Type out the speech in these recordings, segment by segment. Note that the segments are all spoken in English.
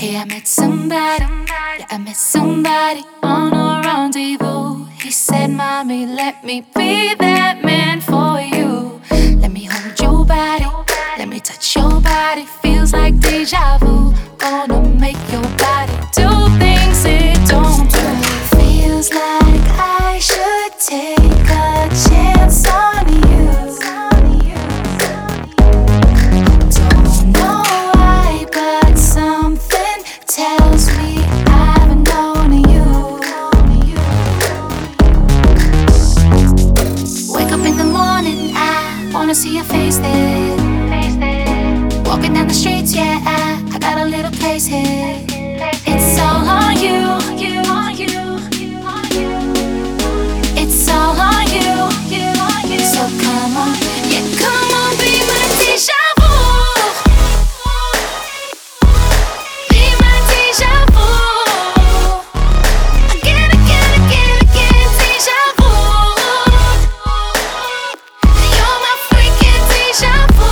Hey, I met somebody, yeah, I met somebody on a rendezvous. He said, Mommy, let me be that man for you. Let me hold your body, let me touch your body. Feels like deja vu. Gonna make your body do things it don't do. Feels like I should take a chance on you. Don't know why, but something tells me I've known you. Wake up in the morning, I wanna see your face there. Walking down the streets, yeah, I got a little place here. It's all on you, you, on you, you, on you. It's all on you, you, on you. So come on, yeah, come on, be my deja vu. Be my deja vu. Again, again, again, again, deja vu. You're my freaking deja vu.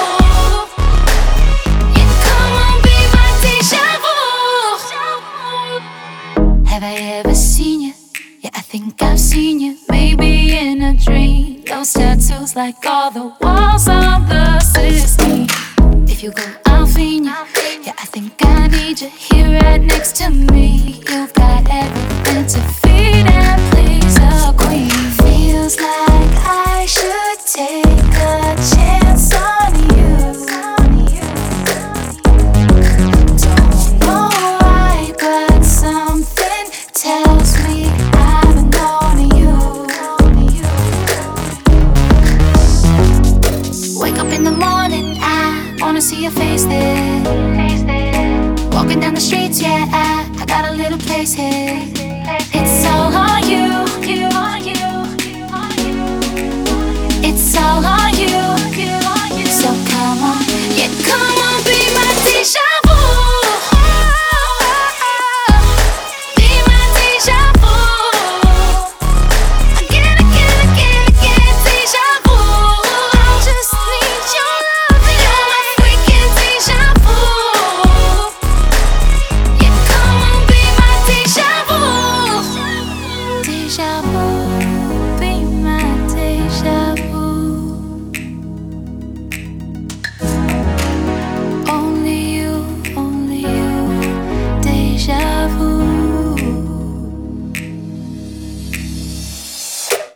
Have I ever seen you? Yeah, I think I've seen you. Maybe in a dream. Those tattoos like all the walls on the Sistine. If you go, I'll find you. Yeah, I think I need you here right next to me. You've got everything to feed and please a queen. Feels like I should take a chance on you. Don't know why, but something tells me I've known you. Wake up in the morning, I wanna see your face there. Walking down the streets, yeah, I got a little place here.